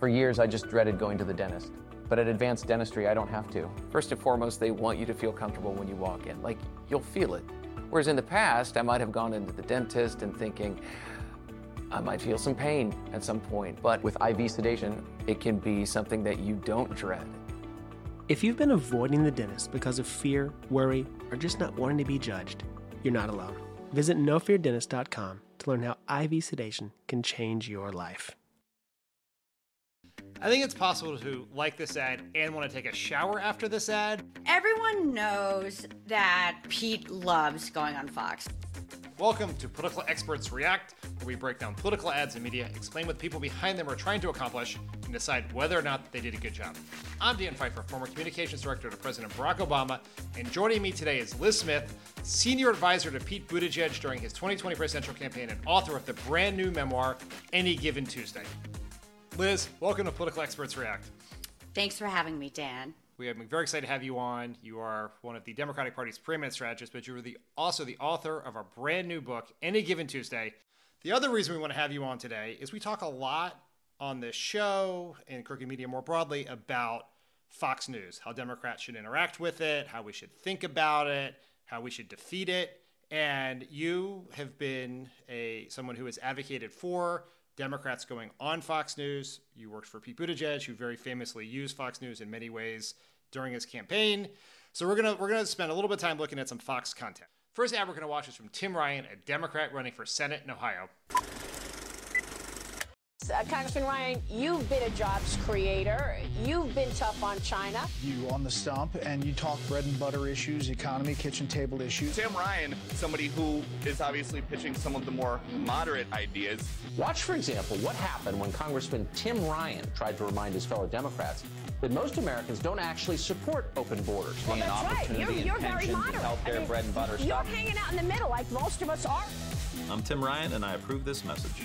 For years, I just dreaded going to the dentist. But at Advanced Dentistry, I don't have to. First and foremost, they want you to feel comfortable when you walk in. Like, you'll feel it. Whereas in the past, I might have gone into the dentist and thinking, I might feel some pain at some point. But with IV sedation, it can be something that you don't dread. If you've been avoiding the dentist because of fear, worry, or just not wanting to be judged, you're not alone. Visit nofeardentist.com to learn how IV sedation can change your life. I think it's possible to like this ad and want to take a shower after this ad. Everyone knows that Pete loves going on Fox. Welcome to Political Experts React, where we break down political ads and media, explain what the people behind them are trying to accomplish, and decide whether or not they did a good job. I'm Dan Pfeiffer, former communications director to President Barack Obama, and joining me today is Liz Smith, senior advisor to Pete Buttigieg during his 2020 presidential campaign and author of the brand new memoir, Any Given Tuesday. Liz, welcome to Political Experts React. Thanks for having me, Dan. We are very excited to have you on. You are one of the Democratic Party's preeminent strategists, but you are also the author of our brand new book, Any Given Tuesday. The other reason we want to have you on today is we talk a lot on this show and Crooked Media more broadly about Fox News, how Democrats should interact with it, how we should think about it, how we should defeat it. And you have been someone who has advocated for Democrats going on Fox News. You worked for Pete Buttigieg, who very famously used Fox News in many ways during his campaign. So we're gonna spend a little bit of time looking at some Fox content. First ad we're gonna watch is from Tim Ryan, a Democrat running for Senate in Ohio. Congressman Ryan, you've been a jobs creator. You've been tough on China. You on the stump and you talk bread and butter issues, economy, kitchen table issues. Tim Ryan, somebody who is obviously pitching some of the more moderate ideas. Watch, for example, what happened when Congressman Tim Ryan tried to remind his fellow Democrats that most Americans don't actually support open borders. Well, that's right. You're very moderate. Healthcare, bread and butter you're stuff. hanging out in the middle like most of us are. I'm Tim Ryan, and I approve this message.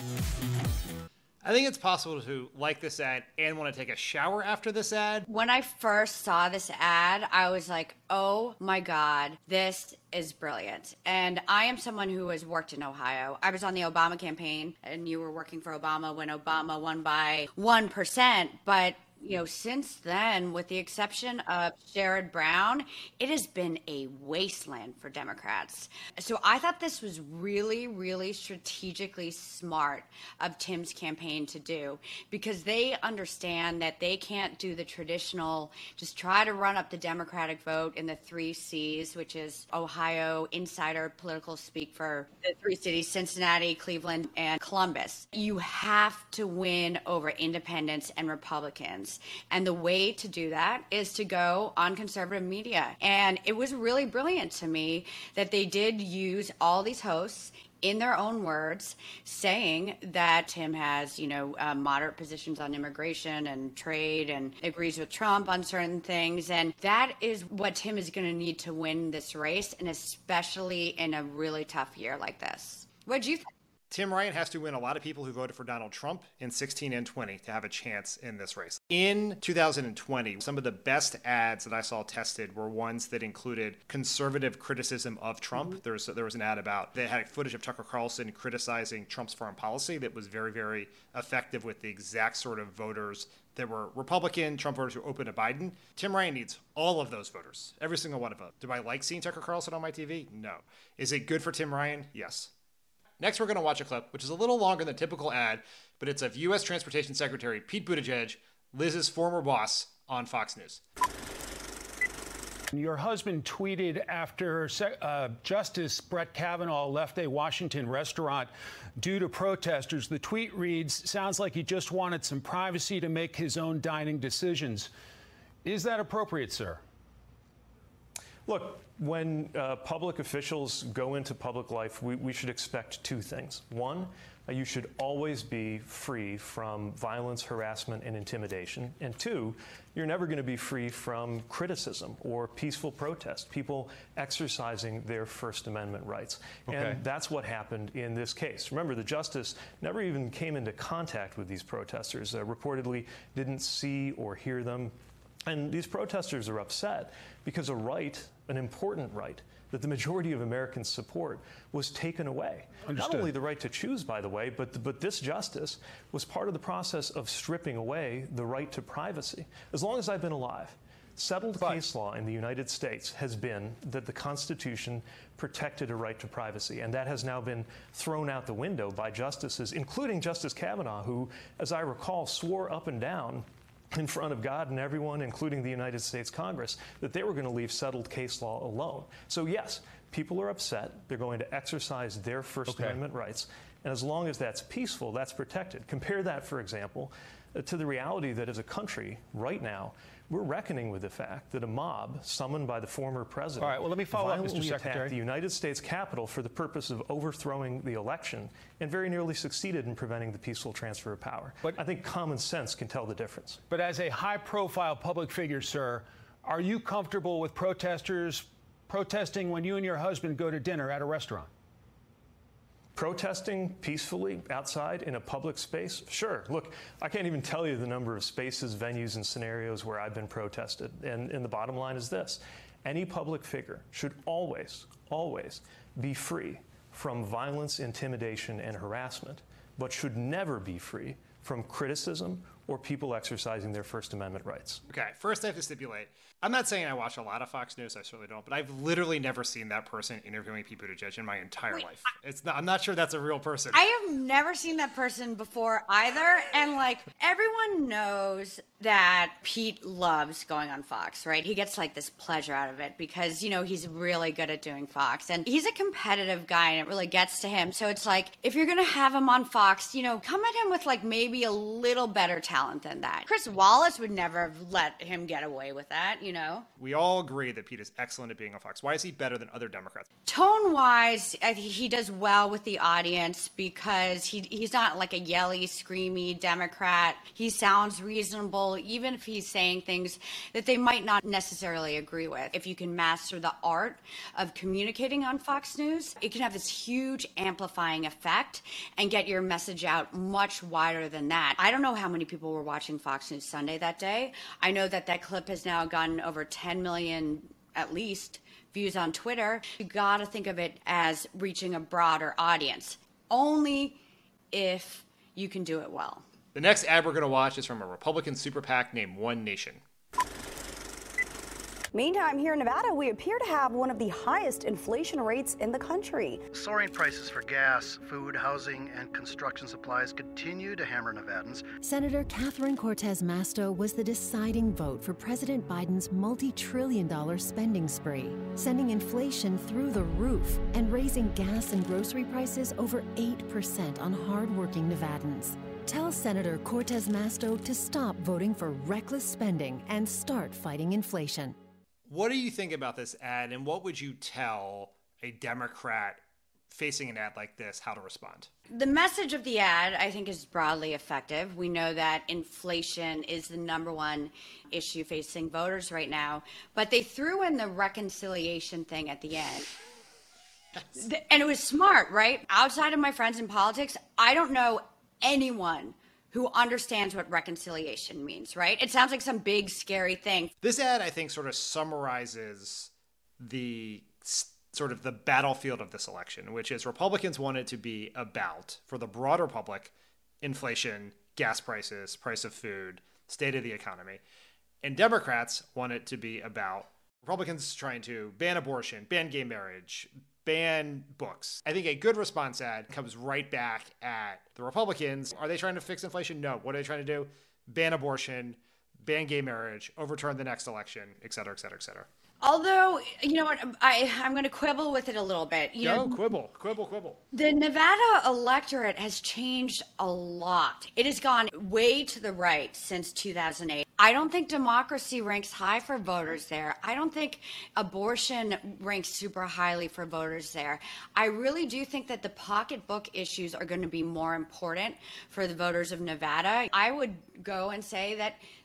I think it's possible to like this ad and want to take a shower after this ad. When I first saw this ad, I was like, oh my God, this is brilliant. And I am someone who has worked in Ohio. I was on the Obama campaign, and you were working for Obama when Obama won by 1%. But since then, with the exception of Sherrod Brown, it has been a wasteland for Democrats. So I thought this was really, really strategically smart of Tim's campaign to do, because they understand that they can't do the traditional, just try to run up the Democratic vote in the 3 C's, which is Ohio insider political speak for the 3 cities, Cincinnati, Cleveland, and Columbus. You have to win over independents and Republicans. And the way to do that is to go on conservative media. And it was really brilliant to me that they did use all these hosts in their own words, saying that Tim has, moderate positions on immigration and trade and agrees with Trump on certain things. And that is what Tim is going to need to win this race, and especially in a really tough year like this. What do you think? Tim Ryan has to win a lot of people who voted for Donald Trump in 16 and 20 to have a chance in this race. In 2020, some of the best ads that I saw tested were ones that included conservative criticism of Trump. Mm-hmm. There was an ad that had footage of Tucker Carlson criticizing Trump's foreign policy that was very, very effective with the exact sort of voters that were Republican Trump voters who open to Biden. Tim Ryan needs all of those voters, every single one of them. Do I like seeing Tucker Carlson on my TV? No. Is it good for Tim Ryan? Yes. Next, we're going to watch a clip, which is a little longer than the typical ad, but it's of U.S. Transportation Secretary Pete Buttigieg, Liz's former boss, on Fox News. Your husband tweeted after Justice Brett Kavanaugh left a Washington restaurant due to protesters. The tweet reads, "Sounds like he just wanted some privacy to make his own dining decisions." Is that appropriate, sir? Look, when public officials go into public life, we should expect 2 things. One, you should always be free from violence, harassment, and intimidation. And 2, you're never going to be free from criticism or peaceful protest, people exercising their First Amendment rights. Okay. And that's what happened in this case. Remember, the justice never even came into contact with these protesters, reportedly didn't see or hear them. And these protesters are upset because a right, an important right, that the majority of Americans support was taken away. Understood. Not only the right to choose, by the way, but this justice was part of the process of stripping away the right to privacy. As long as I've been alive, settled case law in the United States has been that the Constitution protected a right to privacy, and that has now been thrown out the window by justices, including Justice Kavanaugh, who, as I recall, swore up and down in front of God and everyone, including the United States Congress, that they were going to leave settled case law alone. So yes, people are upset. They're going to exercise their First Amendment rights. And as long as that's peaceful, that's protected. Compare that, for example, to the reality that as a country right now, we're reckoning with the fact that a mob summoned by the former president All right, well, let me follow up, Mr. violently Secretary. attacked the United States Capitol for the purpose of overthrowing the election and very nearly succeeded in preventing the peaceful transfer of power. But I think common sense can tell the difference. But as a high-profile public figure, sir, are you comfortable with protesters protesting when you and your husband go to dinner at a restaurant? Protesting peacefully outside in a public space? Sure. Look, I can't even tell you the number of spaces, venues, and scenarios where I've been protested. And the bottom line is this. Any public figure should always, always be free from violence, intimidation, and harassment, but should never be free from criticism or people exercising their First Amendment rights. Okay, first I have to stipulate, I'm not saying I watch a lot of Fox News, I certainly don't, but I've literally never seen that person interviewing Pete Buttigieg in my entire life. I'm not sure that's a real person. I have never seen that person before either, and like everyone knows that Pete loves going on Fox, right? He gets like this pleasure out of it because, you know, he's really good at doing Fox, and he's a competitive guy and it really gets to him. So it's like, if you're gonna have him on Fox, you know, come at him with like maybe a little better talent than that. Chris Wallace would never have let him get away with that, you know? We all agree that Pete is excellent at being on Fox. Why is he better than other Democrats? Tone-wise, I think he does well with the audience because he's not like a yelly, screamy Democrat. He sounds reasonable, even if he's saying things that they might not necessarily agree with. If you can master the art of communicating on Fox News, it can have this huge amplifying effect and get your message out much wider than that. I don't know how many people were watching Fox News Sunday that day. I know that clip has now gotten over 10 million, at least, views on Twitter. You gotta think of it as reaching a broader audience, only if you can do it well. The next ad we're going to watch is from a Republican super PAC named One Nation. Meantime, here in Nevada, we appear to have one of the highest inflation rates in the country. Soaring prices for gas, food, housing, and construction supplies continue to hammer Nevadans. Senator Catherine Cortez Masto was the deciding vote for President Biden's multi-trillion-dollar spending spree, sending inflation through the roof and raising gas and grocery prices over 8% on hardworking Nevadans. Tell Senator Cortez Masto to stop voting for reckless spending and start fighting inflation. What do you think about this ad, and what would you tell a Democrat facing an ad like this how to respond? The message of the ad, I think, is broadly effective. We know that inflation is the number one issue facing voters right now, but they threw in the reconciliation thing at the end. And it was smart, right? Outside of my friends in politics, I don't know anyone who understands what reconciliation means, right? It sounds like some big, scary thing. This ad, I think, sort of summarizes the sort of the battlefield of this election, which is Republicans want it to be about, for the broader public, inflation, gas prices, price of food, state of the economy. And Democrats want it to be about Republicans trying to ban abortion, ban gay marriage, ban books. I think a good response ad comes right back at the Republicans. Are they trying to fix inflation? No. What are they trying to do? Ban abortion, ban gay marriage, overturn the next election, et cetera, et cetera, et cetera. Although, you know what, I'm going to quibble with it a little bit. Quibble. The Nevada electorate has changed a lot. It has gone way to the right since 2008. I don't think democracy ranks high for voters there. I don't think abortion ranks super highly for voters there. I really do think that the pocketbook issues are going to be more important for the voters of Nevada. I would go and say that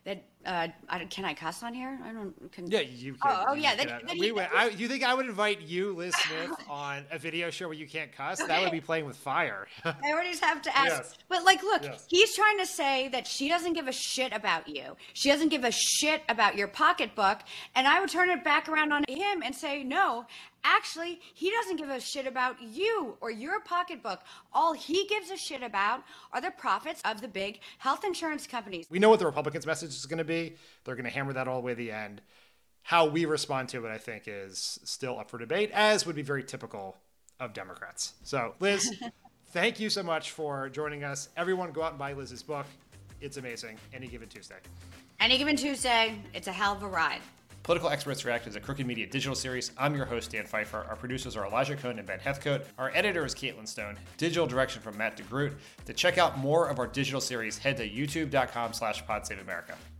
that can I cuss on here? I don't. Yeah, you can. Yeah. You think I would invite you, Liz Smith, on a video show where you can't cuss? That would be playing with fire. I always have to ask. Yes. But look, he's trying to say that she doesn't give a shit about you. She doesn't give a shit about your pocketbook. And I would turn it back around on him and say, no, actually, he doesn't give a shit about you or your pocketbook. All he gives a shit about are the profits of the big health insurance companies. We know what the Republicans' message is going to be. They're going to hammer that all the way to the end. How we respond to it, I think, is still up for debate, as would be very typical of Democrats. So, Liz, thank you so much for joining us. Everyone go out and buy Liz's book. It's amazing. Any Given Tuesday. Any Given Tuesday. It's a hell of a ride. Political Experts React is a Crooked Media digital series. I'm your host, Dan Pfeiffer. Our producers are Elijah Cohn and Ben Heathcote. Our editor is Caitlin Stone. Digital direction from Matt DeGroot. To check out more of our digital series, head to youtube.com/PodSaveAmerica.